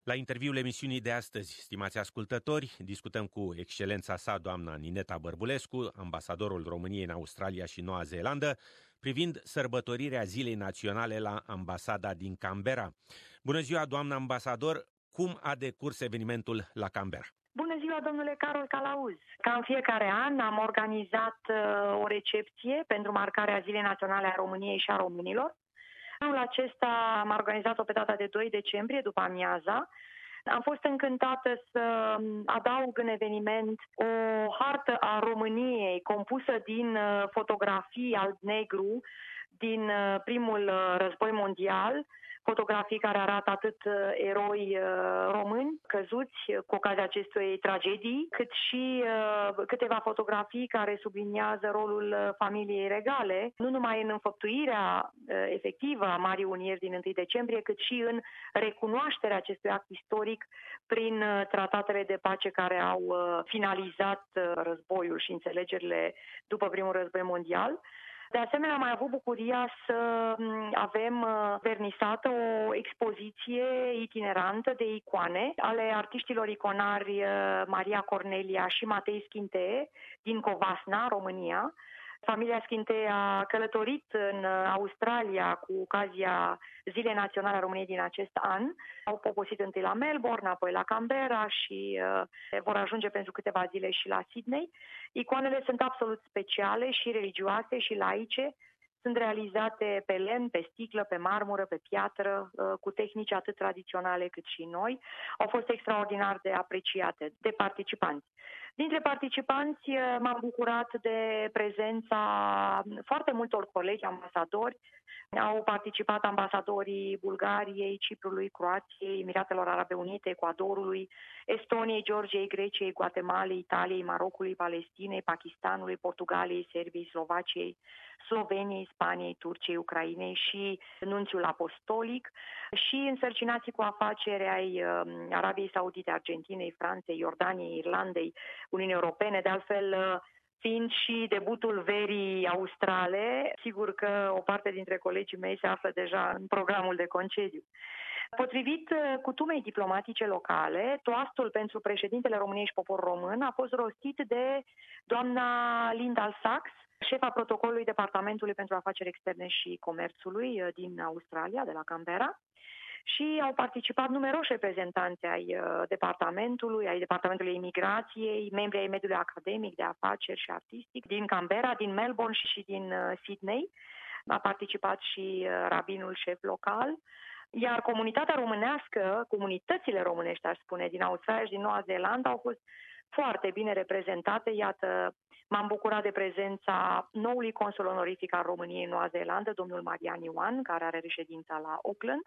La interviul emisiunii de astăzi, stimați ascultători, discutăm cu excelența sa, doamna Nineta Bărbulescu, ambasadorul României în Australia și Noua Zeelandă, privind sărbătorirea Zilei Naționale la ambasada din Canberra. Bună ziua, doamna ambasador! Cum a decurs evenimentul la Canberra? Bună ziua, domnule Carol Calauz! Ca în fiecare an am organizat o recepție pentru marcarea Zilei Naționale a României și a românilor. Anul acesta am organizat-o pe data de 2 decembrie, după amiaza. Am fost încântată să adaug în eveniment o hartă a României compusă din fotografii alb-negru din primul război mondial, fotografii care arată atât eroi români căzuți cu ocazia acestei tragedii, cât și câteva fotografii care subliniază rolul familiei regale, nu numai în înfăptuirea efectivă a Marii Unieri din 1 decembrie, cât și în recunoașterea acestui act istoric prin tratatele de pace care au finalizat războiul și înțelegerile după primul război mondial. De asemenea, am mai avut bucuria să avem vernisată o expoziție itinerantă de icoane ale artiștilor iconari Maria Cornelia și Matei Schinte din Covasna, România. Familia Schinte a călătorit în Australia cu ocazia Zilei Naționale a României din acest an. Au poposit întâi la Melbourne, apoi la Canberra și vor ajunge pentru câteva zile și la Sydney. Icoanele sunt absolut speciale și religioase și laice. Sunt realizate pe lemn, pe sticlă, pe marmură, pe piatră, cu tehnici atât tradiționale cât și noi. Au fost extraordinar de apreciate de participanți. Dintre participanți m-am bucurat de prezența foarte multor colegi ambasadori. Au participat ambasadorii Bulgariei, Ciprului, Croației, Emiratelor Arabe Unite, Ecuadorului, Estoniei, Georgiei, Greciei, Guatemalei, Italiei, Marocului, Palestinei, Pakistanului, Portugaliei, Serbiei, Slovaciei, Sloveniei, Spaniei, Turciei, Ucrainei și nunțiul apostolic și însărcinații cu afaceri ai Arabiei Saudite, Argentinei, Franței, Iordaniei, Irlandei, Uniunii Europene, de altfel fiind și debutul verii australe, sigur că o parte dintre colegii mei se află deja în programul de concediu. Potrivit cutumei diplomatice locale, toastul pentru președintele României și poporul român a fost rostit de doamna Linda Sachs, șefa protocolului Departamentului pentru Afaceri Externe și Comerțului din Australia, de la Canberra. Și au participat numeroși reprezentanți ai Departamentului Imigrației, membri ai mediului academic, de afaceri și artistic din Canberra, din Melbourne și din Sydney. A participat și rabinul șef local. Iar comunitatea românească, comunitățile românești, aș spune, din Australia și din Noua Zeelandă au fost foarte bine reprezentate. Iată, m-am bucurat de prezența noului consul onorific al României în Noua Zeelandă, domnul Marian Ioan, care are reședința la Auckland.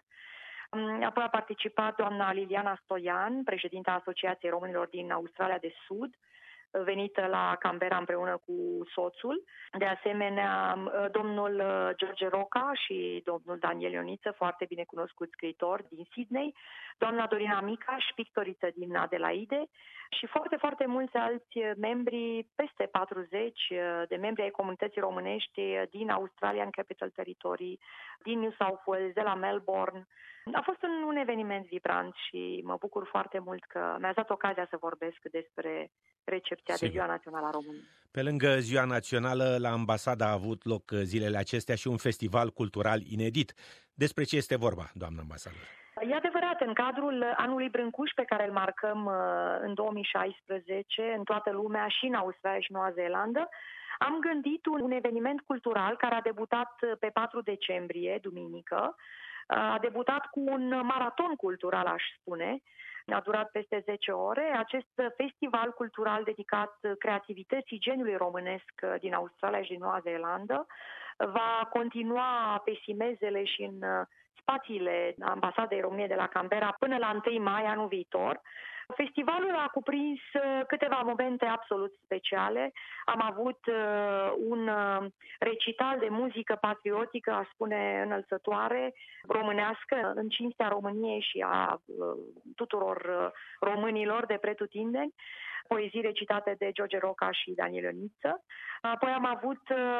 Apoi a participat doamna Liliana Stoian, președinta Asociației Românilor din Australia de Sud, venită la Canberra împreună cu soțul. De asemenea, domnul George Roca și domnul Daniel Ioniță, foarte bine cunoscuți scriitori din Sydney, doamna Dorina Micaș, pictoriță din Adelaide și foarte, foarte mulți alți membri, peste 40 de membri ai comunității românești din Australian Capital Territory, din New South Wales, de la Melbourne. A fost un eveniment vibrant și mă bucur foarte mult că mi-a dat ocazia să vorbesc despre recepția de Ziua Națională a României. Pe lângă Ziua Națională, la ambasada a avut loc zilele acestea și un festival cultural inedit. Despre ce este vorba, doamnă ambasador? E adevărat, în cadrul anului Brâncuș pe care îl marcăm în 2016 în toată lumea și în Australia și Noua Zeelandă, am gândit un eveniment cultural care a debutat pe 4 decembrie, duminică. A debutat cu un maraton cultural, aș spune. A durat peste 10 ore. Acest festival cultural dedicat creativității geniului românesc din Australia și din Noua Zeelandă va continua pe simezele și în spațiile Ambasadei României de la Canberra până la 1 mai anul viitor. Festivalul a cuprins câteva momente absolut speciale. Am avut un recital de muzică patriotică, aș spune înălțătoare, românească, în cinstea României și a tuturor românilor de pretutindeni, poezii recitate de George Roca și Daniel Ioniță. Apoi am avut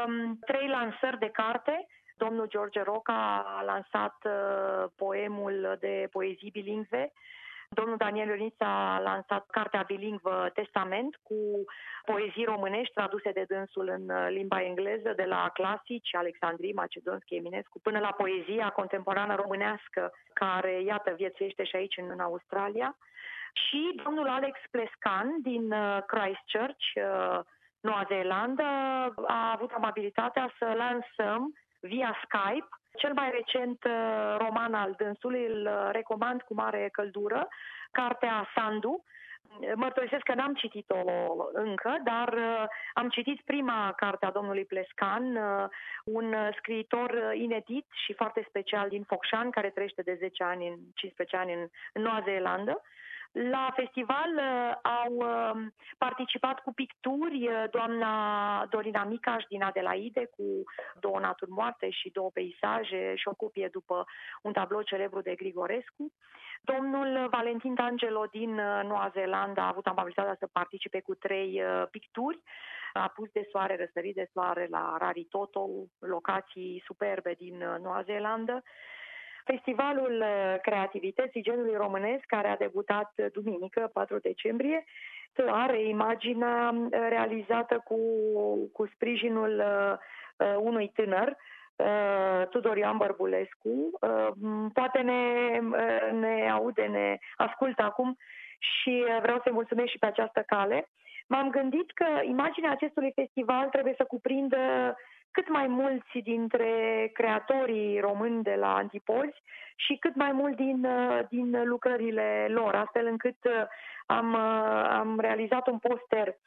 3 lansări de carte. Domnul George Roca a lansat poemul de poezii bilingve Domnul Daniel Ioniță a lansat cartea bilingvă Testament cu poezii românești traduse de dânsul în limba engleză, de la clasici, Alexandrii, Macedonski, Eminescu, până la poezia contemporană românească, care, iată, viețuiește și aici în Australia. Și domnul Alex Plescan din Christchurch, Noua Zeelandă, a avut amabilitatea să lansăm via Skype cel mai recent roman al dânsului, îl recomand cu mare căldură, cartea Sandu. Mărturisesc că n-am citit-o încă, dar am citit prima carte a domnului Plescan, un scriitor inedit și foarte special din Focșani, care trăiește de 15 ani în Noua Zeelandă. La festival au participat cu picturi doamna Dorina Micaș din Adelaide, cu 2 naturi moarte și 2 peisaje și o copie după un tablou celebru de Grigorescu. Domnul Valentin D'Angelo din Noua Zeelandă a avut amabilitatea să participe cu 3 picturi. Apus de soare, răsărit de soare la Raritoto, locații superbe din Noua Zeelandă. Festivalul Creativității Genului Românesc, care a debutat duminică, 4 decembrie, are imaginea realizată cu sprijinul unui tânăr, Tudor Ioan Bărbulescu. Poate ne aude, ne ascultă acum și vreau să-i mulțumesc și pe această cale. M-am gândit că imaginea acestui festival trebuie să cuprindă cât mai mulți dintre creatorii români de la Antipozi și cât mai mult din lucrările lor, astfel încât am realizat un poster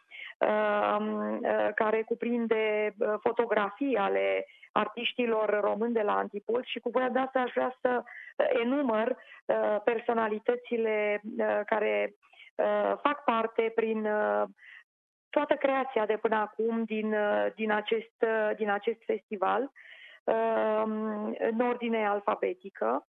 care cuprinde fotografii ale artiștilor români de la Antipozi și cu voia de asta aș vrea să enumăr personalitățile care fac parte prin toată creația de până acum din acest festival, în ordine alfabetică.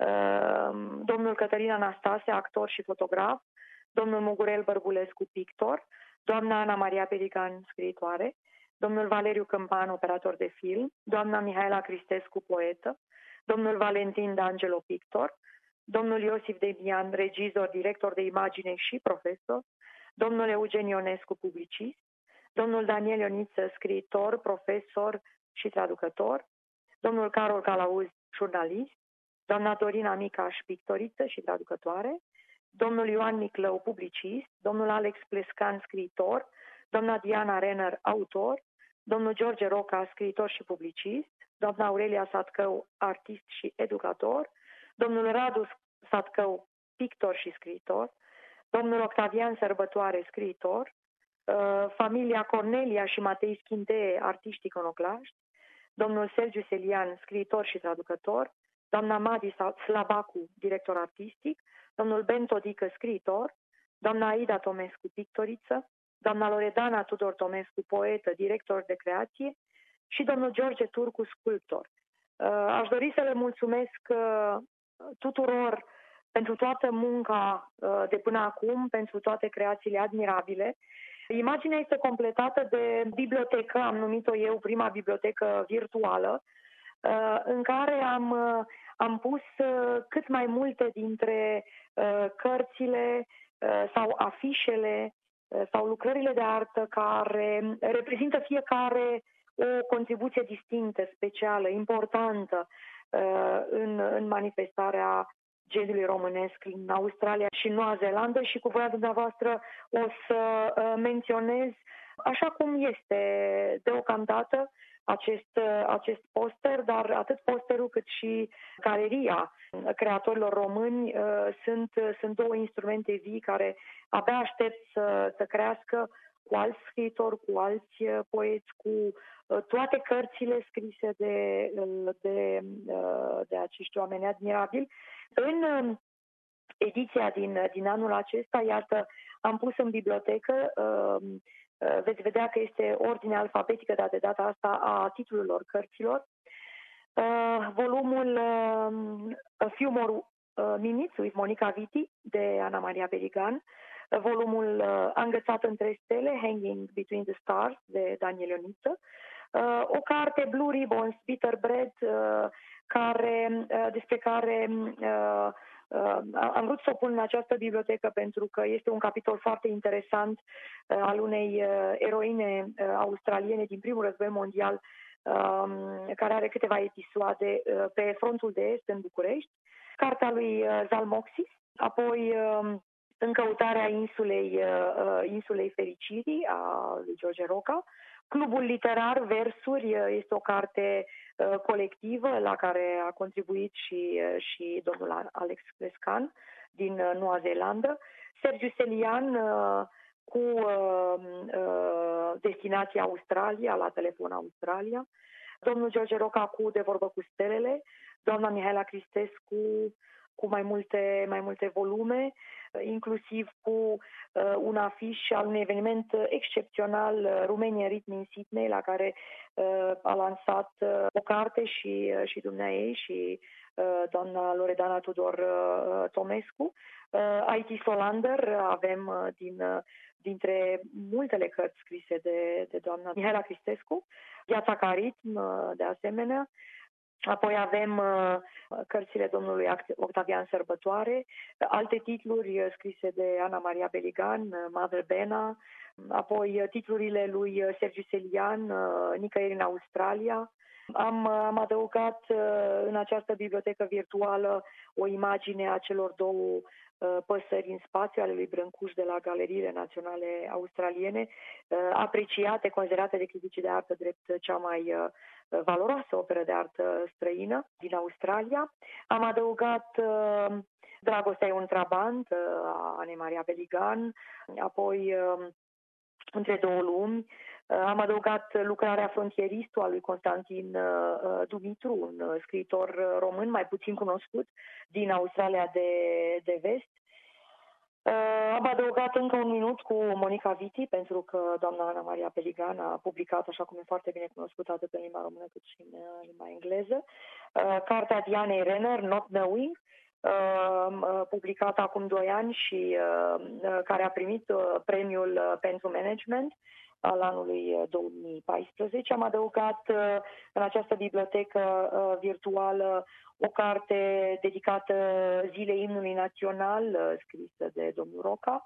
Domnul Cătălin Anastase, actor și fotograf, domnul Mugurel Bărbulescu, pictor, doamna Ana Maria Pelican, scriitoare, domnul Valeriu Câmpan, operator de film, doamna Mihaela Cristescu, poetă, domnul Valentin D'Angelo, pictor, domnul Iosif Demian, regizor, director de imagine și profesor, domnul Eugen Ionescu, publicist, domnul Daniel Ioniță, scriitor, profesor și traducător, domnul Carol Calauz, jurnalist, doamna Dorina Micaș, pictoriță și traducătoare, domnul Ioan Niclău, publicist, domnul Alex Plescan, scriitor, doamna Diana Renner, autor, domnul George Roca, scriitor și publicist, doamna Aurelia Satcău, artist și educator, domnul Radu Satcău, pictor și scriitor, domnul Octavian Sărbătoare, scriitor, familia Cornelia și Matei Schindee, artiști iconoclaști, domnul Sergiu Selian, scriitor și traducător, doamna Madi Slabacu, director artistic, domnul Ben Todică, scriitor, doamna Aida Tomescu, pictoriță, doamna Loredana Tudor Tomescu, poetă, director de creație și domnul George Turcu, sculptor. Aș dori să le mulțumesc tuturor pentru toată munca de până acum, pentru toate creațiile admirabile. Imaginea este completată de bibliotecă, am numit-o eu prima bibliotecă virtuală, în care am pus cât mai multe dintre cărțile sau afișele sau lucrările de artă care reprezintă fiecare o contribuție distinctă, specială, importantă în manifestarea genului românesc în Australia și Noua Zeelandă și cu voia dumneavoastră o să menționez așa cum este deocamdată acest poster, dar atât posterul cât și galeria creatorilor români sunt 2 instrumente vii care abia aștept să crească cu alți scriitori, cu alți poeți, cu toate cărțile scrise de acești oameni admirabili. În ediția din anul acesta, iată, am pus în bibliotecă, veți vedea că este ordine alfabetică, dar de data asta a titlurilor cărților, volumul A Few More Minutes with Monica Vitti de Ana Maria Pelican, volumul Înghețat între stele, Hanging Between the Stars de Daniel Ioniță, o carte Blue Ribbons, Bitter Bread, despre care Am vrut să o pun în această bibliotecă pentru că este un capitol foarte interesant al unei eroine australiene din primul război mondial, care are câteva episoade pe frontul de est în București, cartea lui Zalmoxis, apoi În căutarea insulei fericirii a lui George Roca, Clubul literar Versuri este o carte colectivă la care a contribuit și domnul Alex Crescan din Noua Zeelandă, Sergiu Selian cu destinația Australia, la telefon Australia, domnul George Roca cu De vorbă cu stelele, doamna Mihaela Cristescu cu mai multe volume, inclusiv cu un afiș al unui eveniment excepțional, Romania Ritmi în Sydney, la care a lansat o carte și dumneaei și doamna Loredana Tudor Tomescu. IT Solander avem dintre multele cărți scrise de doamna Mihaela Cristescu, Viața ca ritm, de asemenea. Apoi avem cărțile domnului Octavian Sărbătoare, alte titluri scrise de Ana Maria Beligan, Mother Bena, apoi titlurile lui Sergiu Selian, Nicăieri în Australia. Am adăugat în această bibliotecă virtuală o imagine a celor două păsări în spațiu ale lui Brâncuș de la Galeriile Naționale Australiene, apreciate, considerate de criticii de artă drept cea mai valoroasă operă de artă străină din Australia. Am adăugat Dragostea e un trabant a Anei Maria Beligan, apoi Între două lumi. Am adăugat Lucrarea frontieristul a lui Constantin Dumitru, un scriitor român mai puțin cunoscut din Australia de Vest. Am adăugat încă un minut cu Monica Viti, pentru că doamna Ana Maria Beligan a publicat, așa cum e foarte bine cunoscut, atât în limba română cât și în limba engleză, cartea Dianei Renner, Not Knowing, publicată acum 2 ani și care a primit premiul pentru management al anului 2014. Am adăugat în această bibliotecă virtuală o carte dedicată Zilei Imnului Național, scrisă de domnul Roca.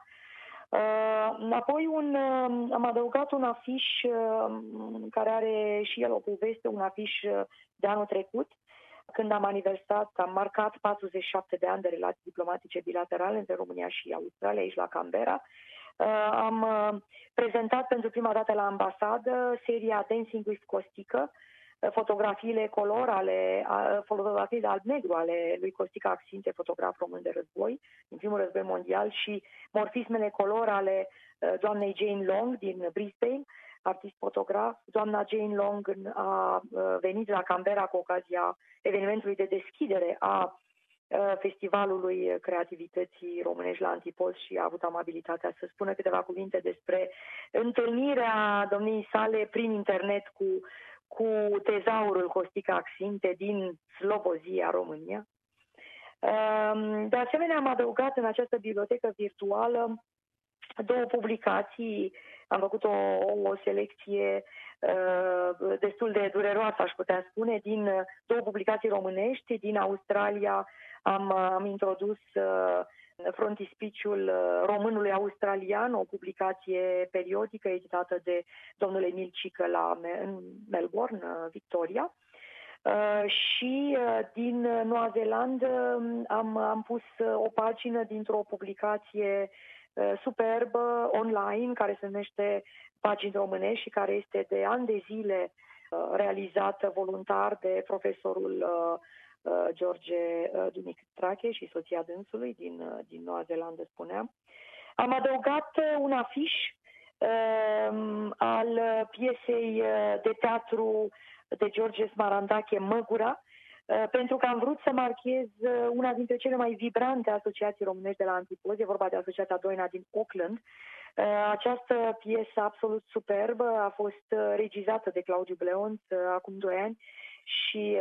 Apoi am adăugat un afiș care are și el o poveste, un afiș de anul trecut, când am marcat 47 de ani de relații diplomatice bilaterale între România și Australia, aici la Canberra. Am prezentat pentru prima dată la ambasadă seria Dancing with Costică, fotografiile fotografii de alb-negru ale lui Costică Axinte, fotograf român de război, din primul război mondial, și morfismele color ale doamnei Jane Long din Brisbane, artist fotograf. Doamna Jane Long a venit la Canberra cu ocazia evenimentului de deschidere a Festivalului Creativității Românești la Antipos și a avut amabilitatea să spună câteva cuvinte despre întâlnirea domniei sale prin internet cu tezaurul Costică Axinte din Slobozia, România. De asemenea, am adăugat în această bibliotecă virtuală 2 publicații. Am făcut o selecție destul de dureroasă, aș putea spune, din 2 publicații românești. Din Australia am introdus frontispiciul Românului Australian, o publicație periodică editată de domnul Emil Cică în Melbourne, Victoria. Și din Noua Zeelandă am pus o pagină dintr-o publicație superbă online care se numește Pagini Românești și care este de ani de zile realizată voluntar de profesorul George Dumitrache și soția dânsului din Noua Zeelandă, spuneam. Am adăugat un afiș al piesei de teatru de George Smarandache, Măgura, pentru că am vrut să marchez una dintre cele mai vibrante asociații românești de la Antipos. E vorba de Asociația Doina din Auckland. Această piesă absolut superbă a fost regizată de Claudiu Bleonț acum 2 ani și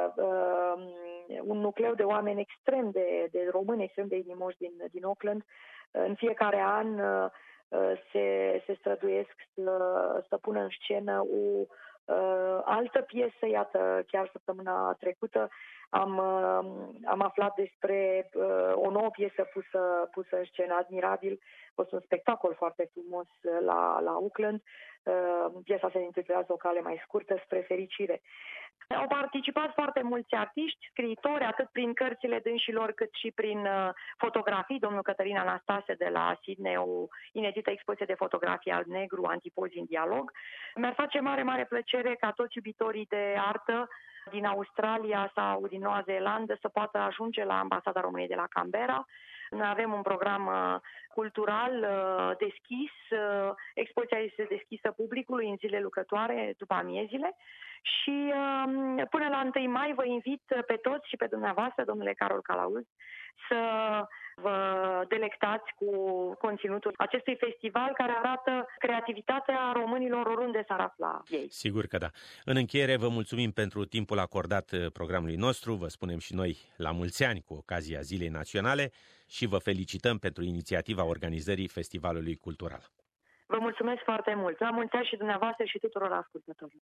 un nucleu de oameni extrem de români, extrem de inimoși din Auckland, în fiecare an se străduiesc să pună în scenă Altă piesă, iată, chiar săptămâna trecută am aflat despre o nouă piesă pusă în scenă, Admirabil. A fost un spectacol foarte frumos la Auckland. Piesa se intitulează O cale mai scurtă spre fericire. Au participat foarte mulți artiști, scriitori, atât prin cărțile dânșilor, cât și prin fotografii. Domnul Cătălin Anastase de la Sydney, o inedită expoziție de fotografii alb-negru, antipozi în dialog. Mi-ar face mare, mare plăcere ca toți iubitorii de artă din Australia sau din Noua Zeelandă să poată ajunge la Ambasada României de la Canberra. Noi avem un program cultural deschis, expoziția este deschisă publicului în zile lucrătoare, după amiezile, și până la 1 mai vă invit pe toți și pe dumneavoastră, domnule Carol Calauz, să vă delectați cu conținutul acestui festival care arată creativitatea românilor oriunde s-ar afla ei. Sigur că da. În încheiere, vă mulțumim pentru timpul acordat programului nostru, vă spunem și noi la mulți ani cu ocazia Zilei Naționale și vă felicităm pentru inițiativa organizării Festivalului Cultural. Vă mulțumesc foarte mult. La mulți ani și dumneavoastră și tuturor ascultătorilor.